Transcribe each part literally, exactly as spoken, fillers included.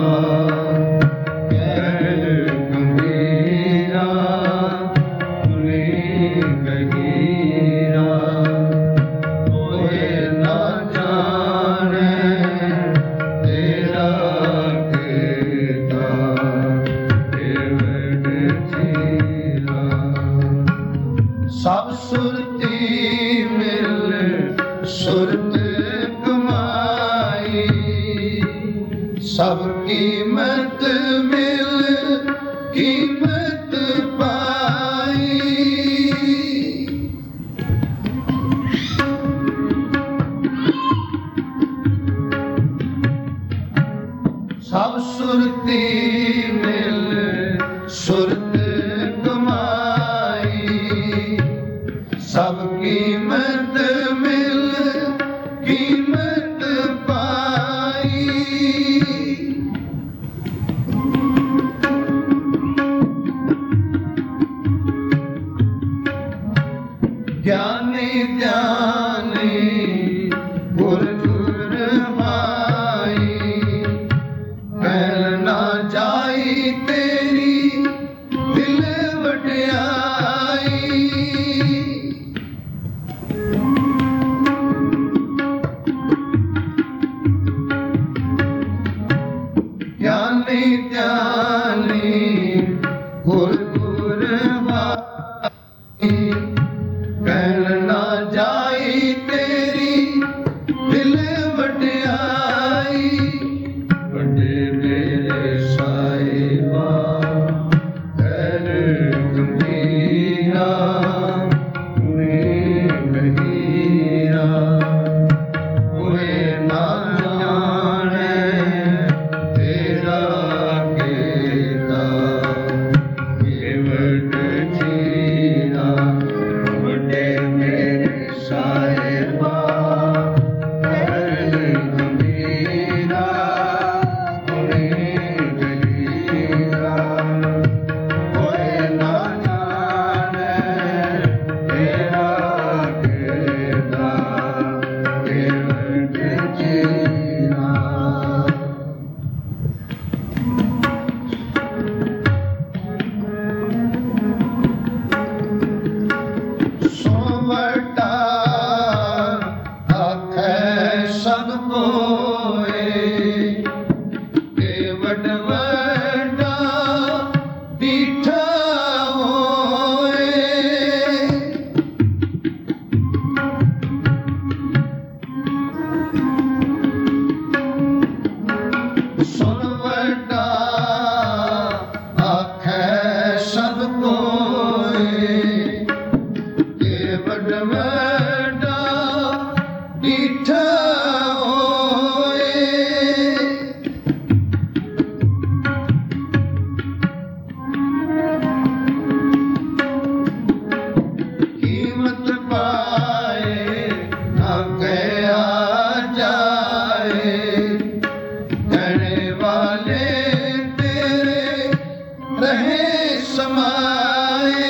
सब कीमत मिल कीमत पाई। सब सुरती मिल सुरत कमाई। सब कीमत मिल कीमत पाई। ज्ञानी ज्ञानी गुर गुर माई। फैल ना जाई तेरी दिल वड्याई। ज्ञानी ज्ञानी गुर गुर माई। फैल ना जाई तेरी दिल वड्याई। वड्डे मेरे साहिबा खैर गंभीरा में गहीरा। कोई ना जाने तेरा केता केवट जीरा। वड्डे मेरे साहिबा खैर गंभीरा में गहीरा। कोई ना जाने तेरा केता केवट जीरा। सोवटा आखे सब कोए। केवट वड्डा डिठा होए। सुन वड्डा आखे सब कोए। केवट वड्डा डिठा होए। कीमत पाए ना गया जाए। कहने वाले तेरे रहे समाए।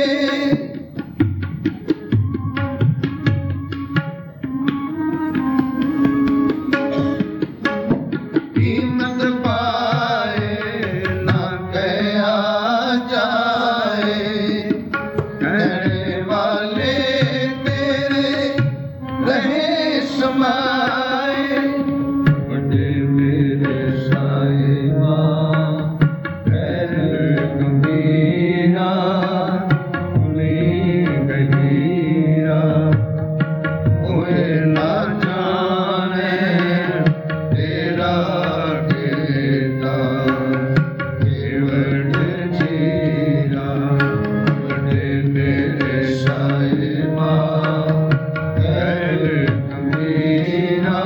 कीमत पाए ना गया जाए। कहने वाले तेरे रहे समाए। वड्डे मेरे साहिबा खैर गंभीरा में गहीरा। कोई ना जाने तेरा केता केवट जीरा। वड्डे मेरे साहिबा खैर गंभीरा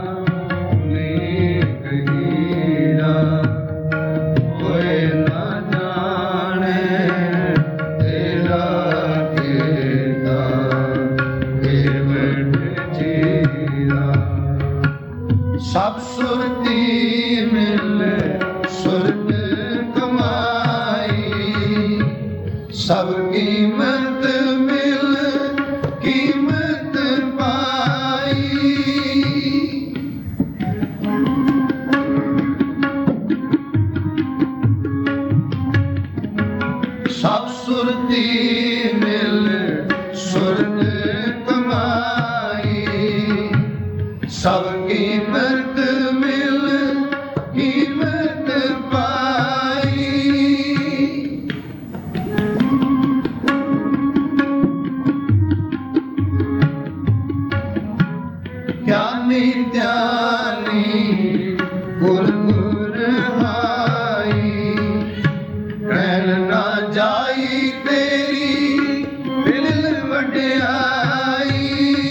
में गहीरा। कोई ना जाने तेरा केता केवट जीरा। सब सुरती मिल सुरत कमाई। सब कीमत मिल कीमत पाई। ਸਭ ਸੁਰਤੀ ਮਿਲ ਸੁਰਤ ਕਮਾਈ, ਸਭ ਕੀਮਤ ਮਿਲ ਕੀਮਤ ਪਾਈ। ਗਿਆਨੀ ਧਿਆਨੀ ਗੁਰ ਗੁਰ ਹਾਈ, ਕਹਿਣ ਨਾ ਜਾਈ ਤੇਰੀ ਦਿਲ ਵਡਿਆਈ।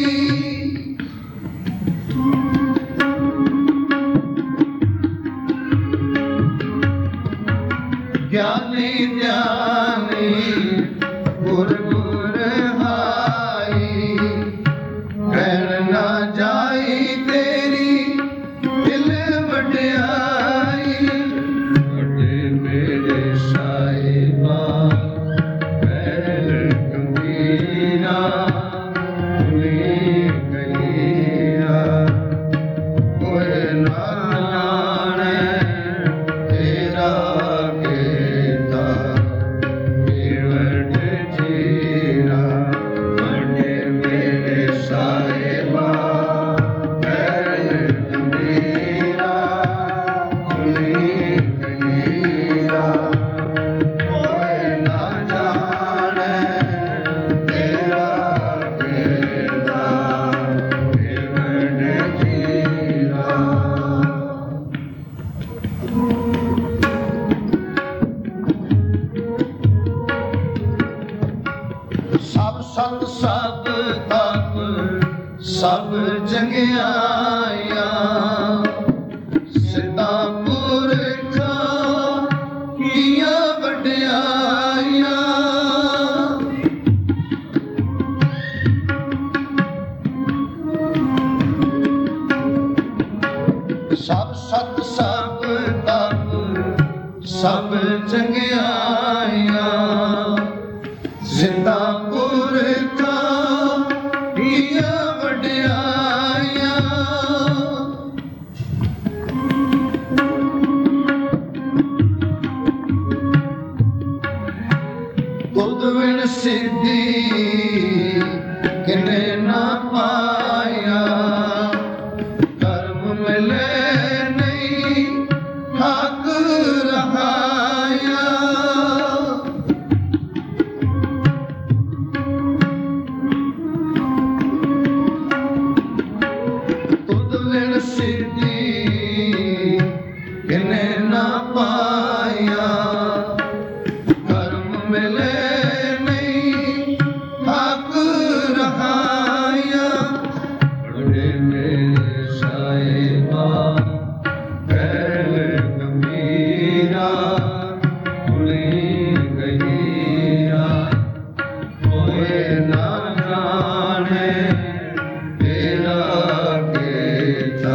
ਗਿਆਨੀ ਧਿਆਨੀ ਗੁਰ ਗੁਰ ਹਾਈ, ਕਹਿਣ ਨਾ ਜਾਈ ਤੇਰੀ ਦਿਲ ਵਡਿਆਈ। ਵੱਡੇ ਮੇਰੇ ਸਾਹਿਬਾ ਪਹਿਲ ਗੰਭੀਰਾ ਭੁਲੀ ਗਈਆ, ਕੋਈ ਨਾ ਜਾਣੈ ਤੇਰਾ ਕੀਤਾ ਗਿਰਵਟ ਜੀਰਾ। ਵੱਡੇ ਮੇਰੇ ਸਾਹਿਬਾ ਪਹਿਲ ਗੰਭੀਰਾ ਭੁਲੀ ਗਈਆ, ਕੋਈ ਨਾ ਜਾਣੈ ਤੇਰਾ ਕੀਤਾ ਗਿਰਵਟ ਜੀਰਾ। ਸਭ ਸਤ ਸਭ ਤਪ ਸਭ ਚੰਗਿਆਈਆਂ, ਸਿੱਧਾ ਪੁਰਖਾਂ ਕੀਆਂ ਵਡਿਆਈਆਂ। ਸਭ ਸਤ ਸਭ ਤਪ ਸਭ ਚੰਗਿਆਈਆਂ, ਜ਼ਿੰਦਾ ਪੁਰਖਾਂ ਕੀਆਂ ਵਡਿਆਈਆਂ। ਤੁਧ ਬਿਨ ਸਿੱਧੀ ਕਿਨੇ ਨਾ ਪਾਇਆ, ਕਰਮ ਮਿਲੇ ਨਹੀਂ ਹੱਕ ਰਹਾਇਆ। ਤੁਧ ਬਿਨ ਸਿੱਧੀ ਕਿਨੇ ਨਾ ਪਾਇਆ, ਕਰਮ ਮਿਲੇ ਨਹੀਂ ਹੱਕ ਰਹਾਇਆ। ਵੱਡੇ ਮੇਰੇ ਸਾਹਿਬਾ ਪਹਿਲ ਗੰਭੀਰਾ ਭੁਲੀ ਗਈਆ, ਕੋਈ ਨਾ ਜਾਣੈ ਤੇਰਾ ਕੀਤਾ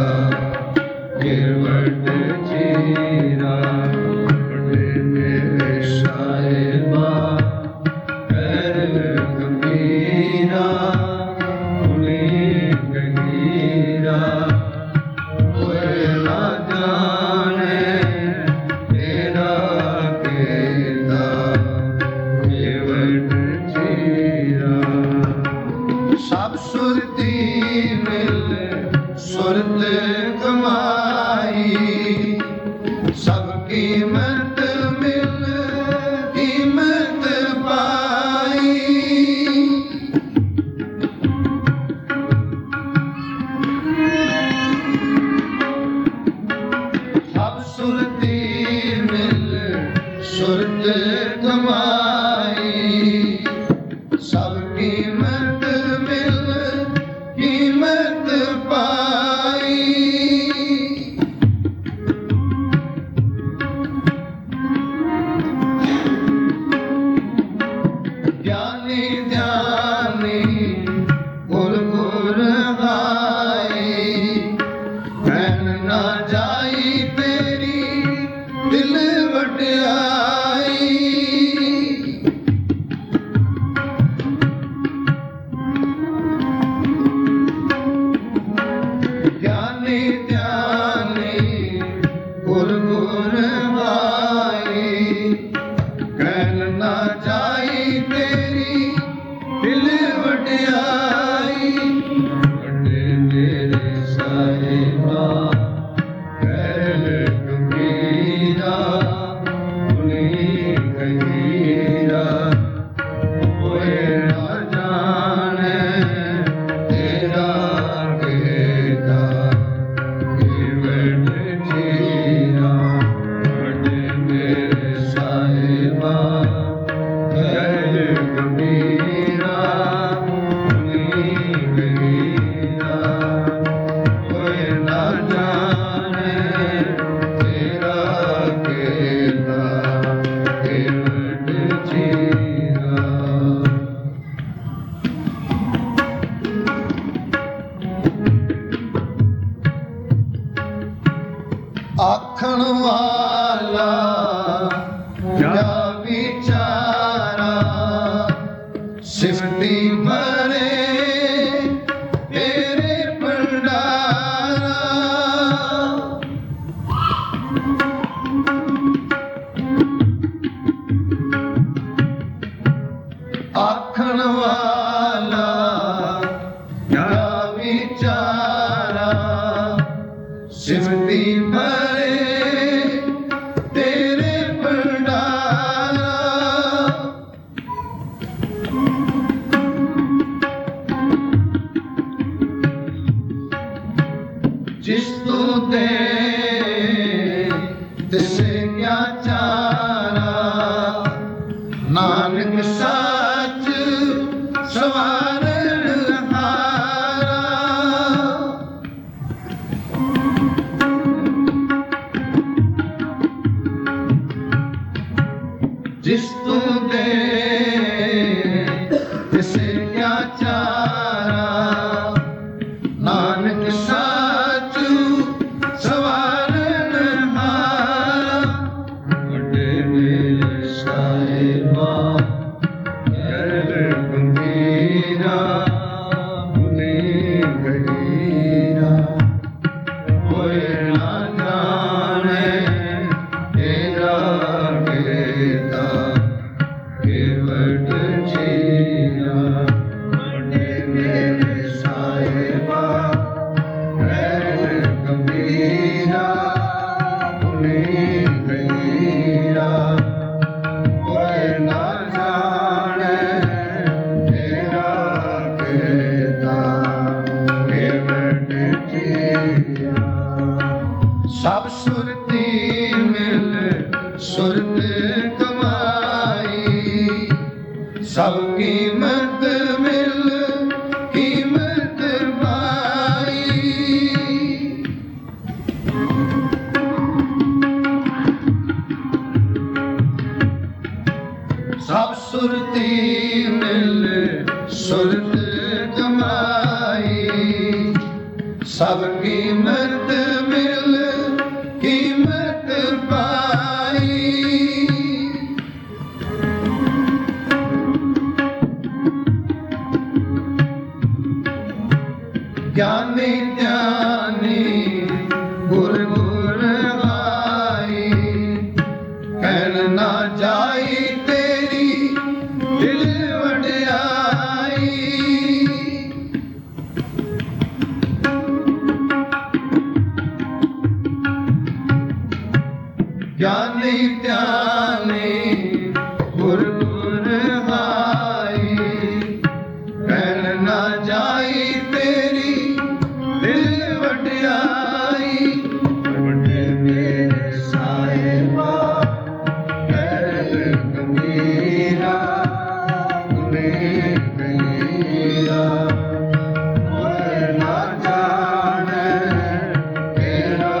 ਗਿਰਵਟ ਜੀਰਾ। ਵੱਡੇ ਮੇਰੇ ਸਾਹਿਬਾ ਪਹਿਲ ਗੰਭੀਰਾ ਭੁਲੀ ਗਈਆ, ਕੋਈ ਨਾ ਜਾਣੈ ਤੇਰਾ ਕੀਤਾ ਗਿਰਵਟ ਜੀਰਾ। ਸਭ ਸੁਰਤੀ ਮਿਲ ਸੁਰਤ ਕਮਾਈ, ਸਭ ਕੀਮਤ ਮਿਲ ਕੀਮਤ ਪਾਈ। ਸਭ ਸੁਰਤੀ ਮਿਲ ਸੁਰਤ ਕਮਾਈ, ਸਭ ਕੀਮਤ ਮਿਲ ਕੀਮਤ ਪਾਈ। ਗਿਆਨੀ ਧਿਆਨੀ ਗੁਰ ਗੁਰ ਹਾਈ, ਕਹਿਣ ਨਾ ਜਾਈ ਤੇਰੀ ਦਿਲ ਵਡਿਆਈ। तिसे क्या चारा नानक साच सवारण हारा जिस तू दे तिसे क्या चारा नानक साच सवारण हारा वड्डे मेरे साहिबा कर गंभीरा मुने गहीरा कोई ना जाने तेरा केता केवट जीरा वड्डे मेरे साहिबा कर गंभीरा मुने गहीरा कोई ना जाने तेरा केता केवट जीरा सब सुरती मिल सुरत कमाई सब कीमत मिल कीमत पाई सब सुरती मिल सुरत कमाई सब कीमत मिल कीमत पाई ज्ञानी ज्ञानी गुर गुर गाई कहन ना जाई तेरी दिल वड्याई ज्ञानी ज्ञानी गुर गुर गाई कहन ना जाई तेरी दिल वड्याई वड्डे मेरे साहिबा कर गंभीरा मुने गहीरा कोई ना जाने तेरा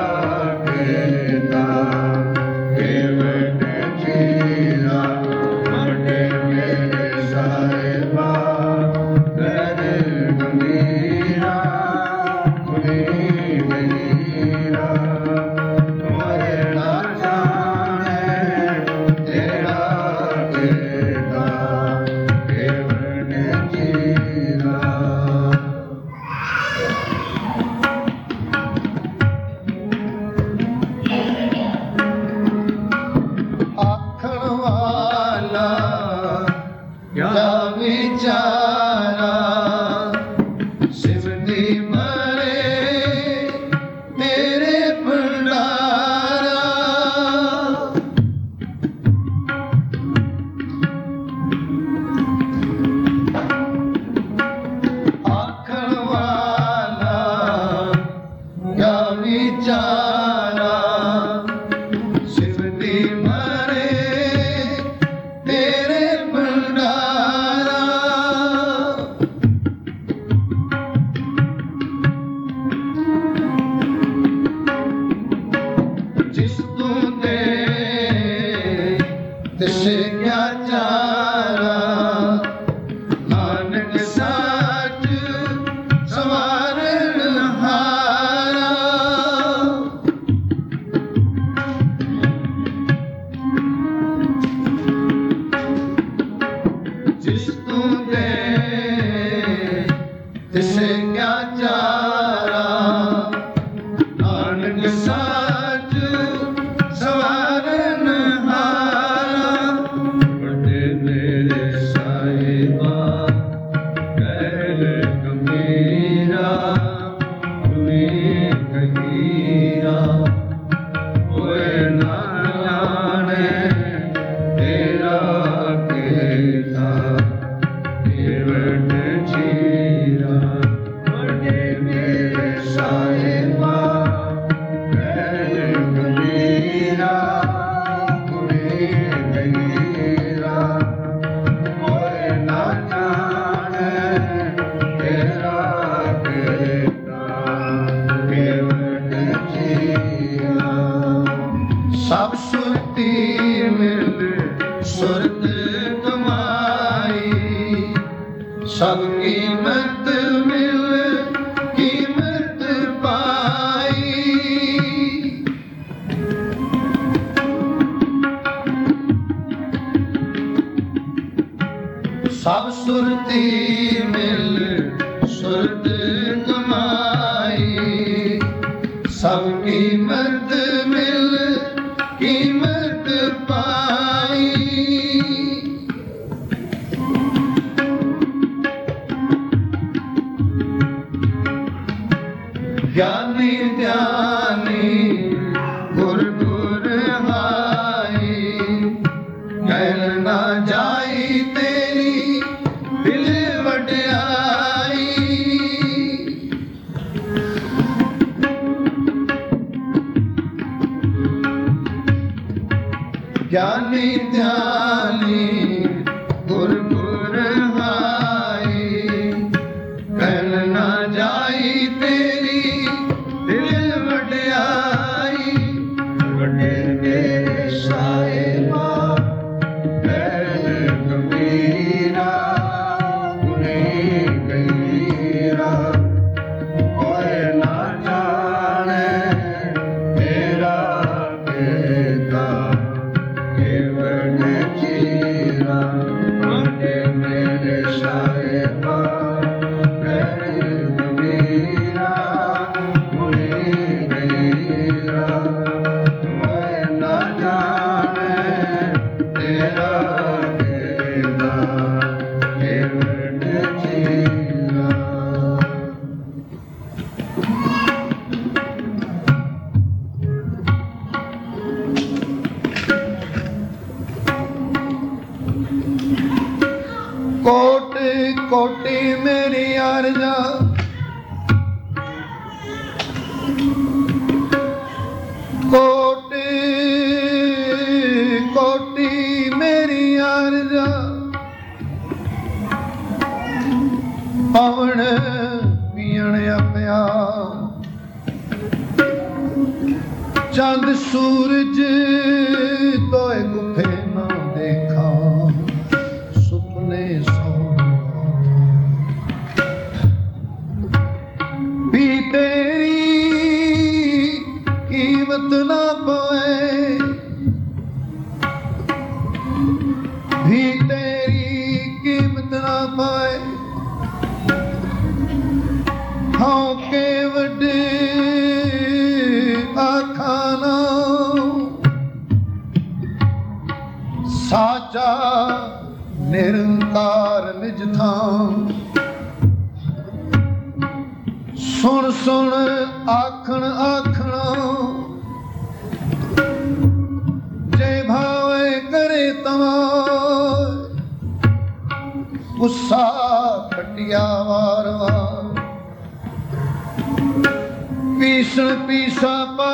केता केवट जीरा वड्डे सुरती मिल सुरत कमाई सब कीमत मिल कीमत पाई सब सुरती मिल सुरत कमाई सब कीमत मिल कीमत पाई ज्ञानी ध्यानी गुर गुर हाई कहल ना जाई तेरी दिल वड्याई ज्ञानी ध्यानी गुर गुर हाई कहल ना जाई तेरी दिल वड्याई वड्डे मेरे साहिबा कहल कबीरा गुने कबीरा कोई ना जाने तेरा कहता मेरे साहिबा कबीरा कबीरा मैं ना जाने तेरा कहता केवट चीरा कोट कोटि मेरी अर्जा कोटि कोटि मेरी अर्जा पवन पीण पिया चंद सूरज तोए गुफे ना देखा सुपने भी तेरी कीमत ना पाए भी तेरी कीमत ना पाए हाँ के वड्डे आखाना साचा निरंकार निज थां सुन सुन आखण आखना जे भावे करे तवा गुस्सा खटिया वार वार पीसण पीसा पा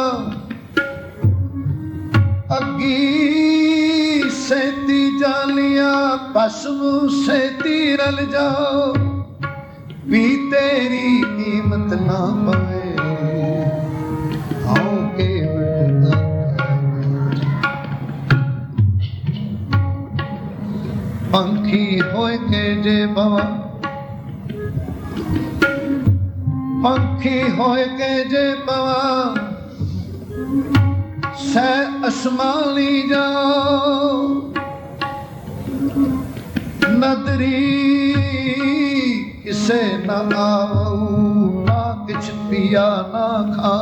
अगी सैती जालिया पशु सैती रल जाओ भी तेरी कीमत ना पवे आओ के पंखी होए के जे बवा पंखी होए के जे बवा सह असमानी जाओ नदरी किसे न आवू ना किछ पिया ना खा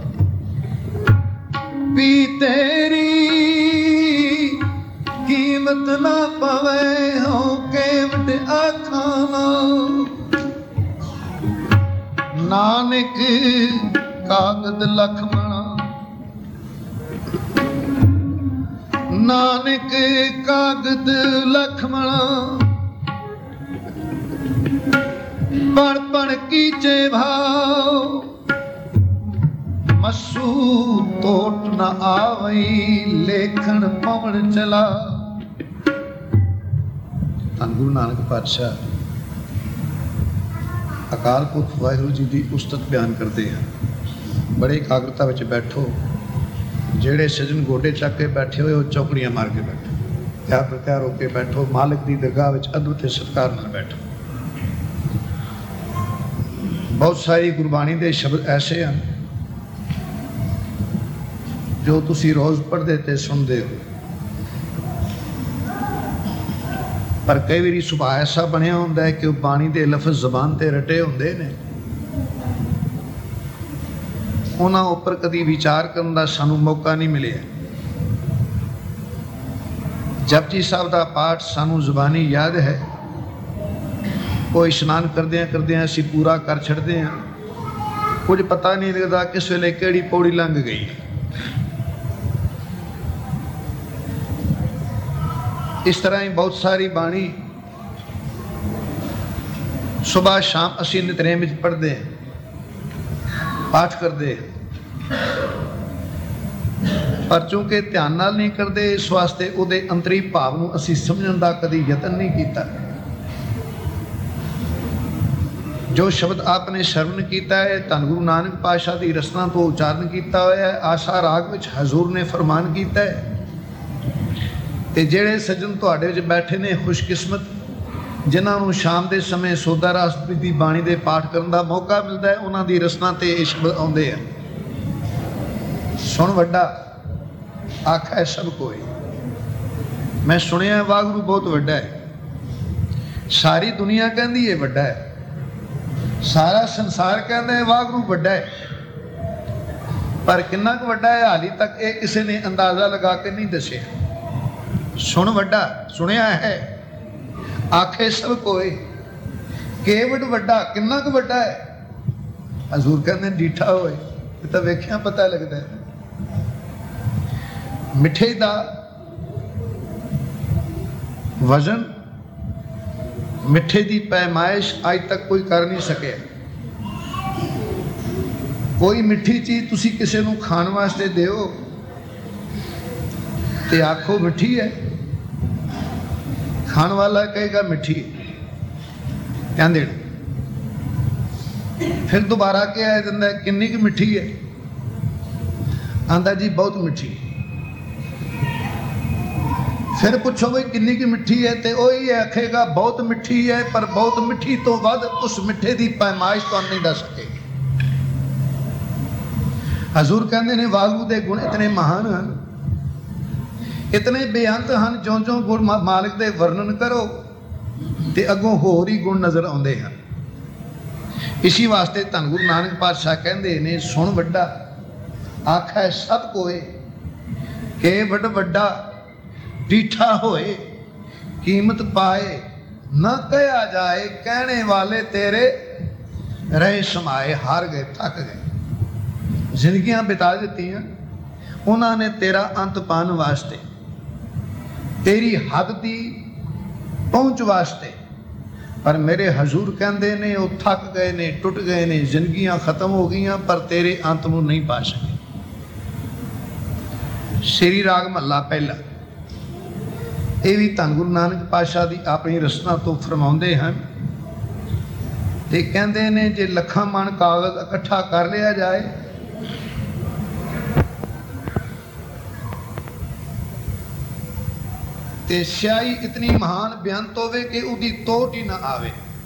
पी तेरी कीमत ना पवे हो केवट आखाना नानक कागद लखमणा नानक कागद लखमणा पढ़ पढ़ कीचे भाव मसू तोट न आवई लेखन पवन चला। ਧੰਨ ਗੁਰੂ ਨਾਨਕ ਪਾਤਸ਼ਾਹ ਅਕਾਲ ਪੁਰਖ ਵਾਹਿਗੁਰੂ ਜੀ ਦੀ ਉਸਤਤ ਬਿਆਨ ਕਰਦੇ ਹਨ। ਬੜੇ ਇਕਾਗਰਤਾ ਵਿੱਚ ਬੈਠੋ, ਜਿਹੜੇ ਸਜਣ ਗੋਡੇ ਚੱਕ ਕੇ ਬੈਠੇ ਹੋਏ ਉਹ ਚੌਕੜੀਆਂ ਮਾਰ ਕੇ ਬੈਠੋ, ਤਿਆਰ ਪ੍ਰਤਿਆਰ ਹੋ ਕੇ ਬੈਠੋ, ਮਾਲਕ ਦੀ ਦਰਗਾਹ ਵਿੱਚ ਅਦਬ ਤੇ ਸਤਿਕਾਰ ਨਾਲ ਬੈਠੋ। ਬਹੁਤ ਸਾਰੀ ਗੁਰਬਾਣੀ ਦੇ ਸ਼ਬਦ ਐਸੇ ਹਨ ਜੋ ਤੁਸੀਂ ਰੋਜ਼ ਪੜ੍ਹਦੇ ਤੇ ਸੁਣਦੇ ਹੋ, ਪਰ ਕਈ ਵਾਰੀ ਸੁਭਾਅ ਐਸਾ ਬਣਿਆ ਹੁੰਦਾ ਹੈ ਕਿ ਉਹ ਬਾਣੀ ਦੇ ਲਫ਼ਜ਼ ਜ਼ਬਾਨ ਤੇ ਰਟੇ ਹੁੰਦੇ ਨੇ, ਉਹਨਾਂ ਉੱਪਰ ਕਦੀ ਵਿਚਾਰ ਕਰਨ ਦਾ ਸਾਨੂੰ ਮੌਕਾ ਨਹੀਂ ਮਿਲਿਆ। ਜਪਜੀ ਸਾਹਿਬ ਦਾ ਪਾਠ ਸਾਨੂੰ ਜ਼ੁਬਾਨੀ ਯਾਦ ਹੈ, ਉਹ ਇਸ਼ਨਾਨ ਕਰਦਿਆਂ ਕਰਦਿਆਂ ਅਸੀਂ ਪੂਰਾ ਕਰ ਛੱਡਦੇ ਹਾਂ, ਕੁਝ ਪਤਾ ਨਹੀਂ ਲੱਗਦਾ ਕਿਸ ਵੇਲੇ ਕਿਹੜੀ ਪੌੜੀ ਲੰਘ ਗਈ। ਇਸ ਤਰ੍ਹਾਂ ਹੀ ਬਹੁਤ ਸਾਰੀ ਬਾਣੀ ਸੁਬਾਹ ਸ਼ਾਮ ਅਸੀਂ ਨਿਤਨੇਮ ਵਿੱਚ ਪੜ੍ਹਦੇ ਹਾਂ, ਪਾਠ ਕਰਦੇ ਹਾਂ, ਪਰ ਚੂੰਕਿ ਧਿਆਨ ਨਾਲ ਨਹੀਂ ਕਰਦੇ, ਇਸ ਵਾਸਤੇ ਉਹਦੇ ਅੰਤਰੀ ਭਾਵ ਨੂੰ ਅਸੀਂ ਸਮਝਣ ਦਾ ਕਦੀ ਯਤਨ ਨਹੀਂ ਕੀਤਾ। ਜੋ ਸ਼ਬਦ ਆਪਨੇ ਸ਼ਰਵਣ ਕੀਤਾ ਹੈ, ਧੰਨ ਗੁਰੂ ਨਾਨਕ ਪਾਤਸ਼ਾਹ ਦੀ ਰਸਨਾ ਤੋਂ ਉਚਾਰਨ ਕੀਤਾ ਹੋਇਆ ਹੈ, ਆਸਾ ਰਾਗ ਵਿੱਚ ਹਜ਼ੂਰ ਨੇ ਫਰਮਾਨ ਕੀਤਾ ਹੈ। ਤੇ ਜਿਹੜੇ ਸੱਜਣ ਤੁਹਾਡੇ ਵਿੱਚ ਬੈਠੇ ਨੇ ਖੁਸ਼ਕਿਸਮਤ, ਜਿਨ੍ਹਾਂ ਨੂੰ ਸ਼ਾਮ ਦੇ ਸਮੇਂ ਸੋਦਾ ਰਾਸਤਰੀ ਦੀ ਬਾਣੀ ਦੇ ਪਾਠ ਕਰਨ ਦਾ ਮੌਕਾ ਮਿਲਦਾ ਹੈ, ਉਹਨਾਂ ਦੀ ਰਸਨਾ ਤੇ ਇਹ ਸ਼ਬਦ ਆਉਂਦੇ ਆ। ਸੁਣ ਵੱਡਾ ਆਖੈ ਸਭ ਕੋਈ। ਮੈਂ ਸੁਣਿਆ ਵਾਹਿਗੁਰੂ ਬਹੁਤ ਵੱਡਾ ਹੈ, ਸਾਰੀ ਦੁਨੀਆ ਕਹਿੰਦੀ ਹੈ ਵੱਡਾ ਹੈ, ਸਾਰਾ ਸੰਸਾਰ ਕਹਿੰਦਾ ਹੈ ਵਾਹਿਗੁਰੂ ਵੱਡਾ ਹੈ, ਪਰ ਕਿੰਨਾ ਕੁ ਵੱਡਾ ਹੈ ਹਾਲੀ ਤੱਕ ਇਹ ਕਿਸੇ ਨੇ ਅੰਦਾਜ਼ਾ ਲਗਾ ਕੇ ਨਹੀਂ ਦੱਸਿਆ। ਸੁਣ ਵੱਡਾ ਸੁਣਿਆ ਹੈ, ਆਖੇ ਸਭ ਕੋਈ, ਕੇਵਡ ਵੱਡਾ ਕਿੰਨਾ ਕੁ ਵੱਡਾ ਹੈ। ਹਜ਼ੂਰ ਕਹਿੰਦੇ ਡੀਠਾ ਹੋਏ, ਇਹ ਤਾਂ ਵੇਖਿਆ ਪਤਾ ਲੱਗਦਾ ਹੈ। ਮਿੱਠੇ ਦਾ ਵਜ਼ਨ, ਮਿੱਠੇ ਦੀ ਪੈਮਾਇਸ਼ ਅੱਜ ਤੱਕ ਕੋਈ ਕਰ ਨਹੀਂ ਸਕਿਆ। ਕੋਈ ਮਿੱਠੀ ਚੀਜ਼ ਤੁਸੀਂ ਕਿਸੇ ਨੂੰ ਖਾਣ ਵਾਸਤੇ ਦਿਓ ਤੇ ਆਖੋ ਮਿੱਠੀ ਹੈ, ਖਾਣ ਵਾਲਾ ਕਹੇਗਾ ਮਿੱਠੀ, ਕਹਿੰਦੇ ਫਿਰ ਦੁਬਾਰਾ ਕਿਹਾ ਜਾਂਦਾ ਕਿੰਨੀ ਕੁ ਮਿੱਠੀ ਹੈ, ਆਂਦਾ ਜੀ ਬਹੁਤ ਮਿੱਠੀ। ਫਿਰ ਪੁੱਛੋ ਬਈ ਕਿੰਨੀ ਕੁ ਮਿੱਠੀ ਹੈ, ਤੇ ਉਹੀ ਆਖੇਗਾ ਬਹੁਤ ਮਿੱਠੀ ਹੈ, ਪਰ ਬਹੁਤ ਮਿੱਠੀ ਤੋਂ ਵੱਧ ਉਸ ਮਿੱਠੇ ਦੀ ਪੈਮਾਇਸ਼ ਤੁਹਾਨੂੰ ਨਹੀਂ ਦੱਸ ਸਕੇ। ਹਜ਼ੂਰ ਕਹਿੰਦੇ ਨੇ ਵਾਹਿਗੁਰੂ ਦੇ ਗੁਣ ਇਤਨੇ ਮਹਾਨ ਹਨ, ਇਤਨੇ ਬੇਅੰਤ ਹਨ, ਜਿਉਂ ਜਿਉਂ ਗੁਣ ਮਾਲਕ ਦੇ ਵਰਣਨ ਕਰੋ ਤੇ ਅੱਗੋਂ ਹੋਰ ਹੀ ਗੁਣ ਨਜ਼ਰ ਆਉਂਦੇ ਹਨ। ਇਸੀ ਵਾਸਤੇ ਧੰਨ ਗੁਰੂ ਨਾਨਕ ਪਾਤਸ਼ਾਹ ਕਹਿੰਦੇ ਨੇ ਸੁਣ ਵੱਡਾ ਆਖੈ ਸਭ ਕੋਏ, ਕਿ ਵੱਡ ਵੱਡਾ ਡੀਠਾ ਹੋਏ, ਕੀਮਤ ਪਾਏ ਨਾ ਕਹਿਆ ਜਾਏ, ਕਹਿਣੇ ਵਾਲੇ ਤੇਰੇ ਰਹੇ ਸਮਾਏ। ਹਾਰ ਗਏ, ਥੱਕ ਗਏ, ਜ਼ਿੰਦਗੀਆਂ ਬਿਤਾ ਦਿੱਤੀਆਂ ਉਹਨਾਂ ਨੇ ਤੇਰਾ ਅੰਤ ਪਾਉਣ ਵਾਸਤੇ, ਤੇਰੀ ਹੱਦ ਦੀ ਪਹੁੰਚ ਵਾਸਤੇ, ਪਰ ਮੇਰੇ ਹਜ਼ੂਰ ਕਹਿੰਦੇ ਨੇ ਉਹ ਥੱਕ ਗਏ ਨੇ, ਟੁੱਟ ਗਏ ਨੇ, ਜ਼ਿੰਦਗੀਆਂ ਖਤਮ ਹੋ ਗਈਆਂ, ਪਰ ਤੇਰੇ ਅੰਤ ਨੂੰ ਨਹੀਂ ਪਾ ਸਕੇ। ਸ੍ਰੀ ਰਾਗ ਮਹੱਲਾ ਪਹਿਲਾ, ਇਹ ਵੀ ਧੰਨ ਗੁਰੂ ਨਾਨਕ ਪਾਤਸ਼ਾਹ ਦੀ ਆਪਣੀ ਰਸਨਾ ਤੋਂ ਫਰਮਾਉਂਦੇ ਹਨ ਤੇ ਕਹਿੰਦੇ ਨੇ ਜੇ ਲੱਖਾਂ ਮਣ ਕਾਗਜ਼ ਇਕੱਠਾ ਕਰ ਲਿਆ ਜਾਏ ਤੇ ਸਿਆਹੀ ਇਤਨੀ ਮਹਾਨ ਬੇਅੰਤ ਹੋਵੇ ਕਿ ਉਹਦੀ ਤੋਟ ਹੀ ਨਾ ਆਵੇ,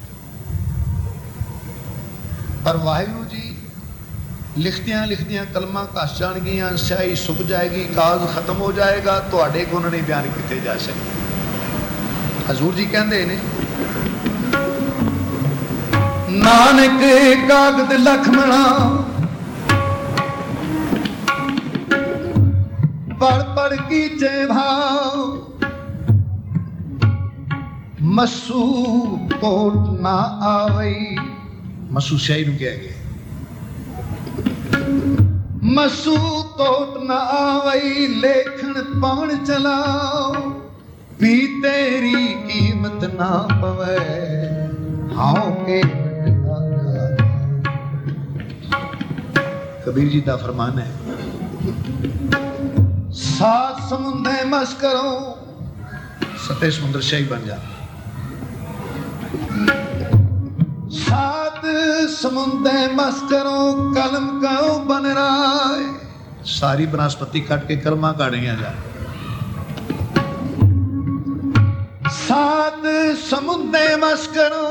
ਪਰ ਵਾਹਿਗੁਰੂ ਜੀ ਲਿਖਦਿਆਂ ਲਿਖਦਿਆਂ ਕਲਮਾਂ ਘਸ ਜਾਣਗੀਆਂ, ਸਿਆਹੀ ਸੁੱਕ ਜਾਏਗੀ, ਕਾਗਜ਼ ਖਤਮ ਹੋ ਜਾਏਗਾ, ਤੁਹਾਡੇ ਗੁਣ ਨਹੀਂ ਬਿਆਨ ਕੀਤੇ ਜਾ ਸਕਦੇ। ਹਜ਼ੂਰ ਜੀ ਕਹਿੰਦੇ ਨੇ ਨਾਨਕ ਕਾਗਦ ਲਖਮਣਾ ਪੜ ਪੜ ਕੀਚੇ ਭਾਵ, ਮਸੂ ਤੋਟ ਨਾ ਆਵਈ। ਮਸੂ ਸਿਆਹੀ ਨੂੰ ਕਿਹਾ ਗਿਆ, ਮਸੂ ਤੋਟ ਨਾ ਆਵਈ, ਲੇਖਣ ਪਵਨ ਚਲਾਓ, ਵੀ ਤੇਰੀ ਕੀਮਤ ਨਾ ਪਵੇ, ਹਾਉ ਕੇ ਕਬੀਰ ਜੀ ਦਾ ਫਰਮਾਨ ਹੈ। ਸਾਤ ਸਮੁੰਦਰ ਮਸ ਕਰੋ, ਸਤੇ ਸਮੁੰਦਰ ਸ਼ਾਹੀ ਬਣ ਜਾ। सात समुंदर मस करो, कलम करो बन राय, सारी बनस्पति कट के कलमा काढ़िया जा। सात समुद्र मस करो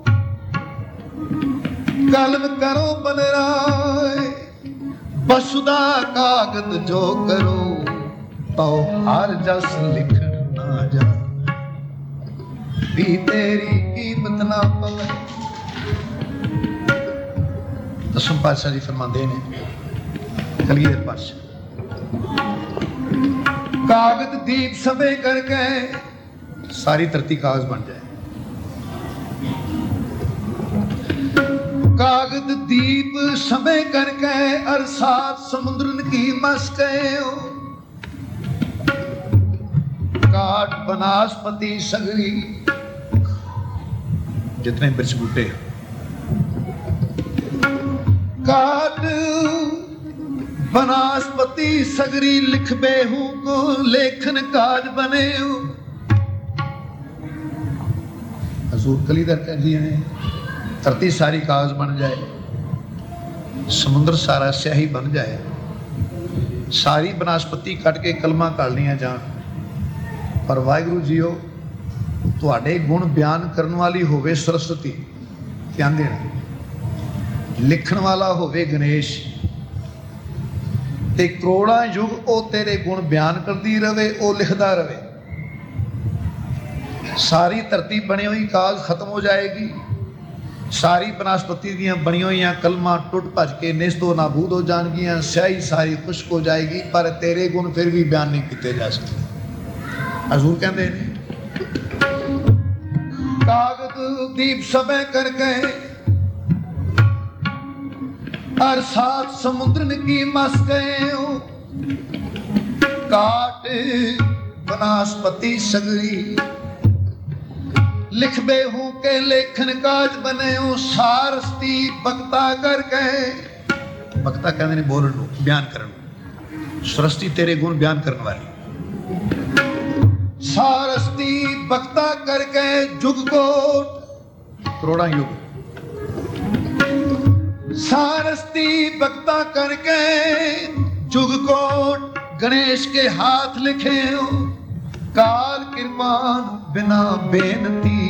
कलम करो बनराय, बसुदा कागद जो करो तो हर जस लिखण ना जा, भी तेरी कीमत ना पवे। दसम पातशाह जी फरमाते ने कलियर पातशाह, कागज दीप सबे करके सारी धरती कागज बन जाए। कागज दीप समय करके अरसात समुद्रन की मस गए हो, काट बनास्पति सगरी जितने वृक्ष बूटे, काट बनास्पति सगरी लिख बेहू को लेखन काज बने हो। हजूर कलीधर कह दिए हैं धरती सारी कागज बन जाए, समुद्र सारा स्याही बन जाए, सारी बनस्पति कट के कलमा काढ़नियां जान, पर वाहिगुरू जीओ तुहाडे गुण बयान करने वाली होवे सरस्वती, ध्यान देना, लिखण वाला होवे गणेश, ते करोड़ा युग ओ तेरे गुण बयान करती रवे, ओ लिखदा रवे। सारी धरती बनी हुई कागज खत्म हो जाएगी, सारी बनस्पति दियां बनी हुई कलमा टुट भज के निस्तो नाबूद हो जाएगियां, स्याही सारी खुश्क हो जाएगी, पर तेरे गुण फिर भी बयान नहीं किए जा सकते। हजूर कहते हैं कागज दीप समय कर गए अरसात समुद्र की मस गए हो, काट बनस्पति सगरी लिख बेहू के लेखन काज बने हो, सारस्ती बक्ता कर गए। बक्ता कहते ने बोलन नूं, बयान करन, सृष्टि तेरे गुण बयान करने वाली। सारस्ती बक्ता कर गए जुग कोट, करोड़ा युग, सारस्ती बक्ता कर गए जुग कोट, गणेश के हाथ लिखे हो, काल कृपान बिना बेनती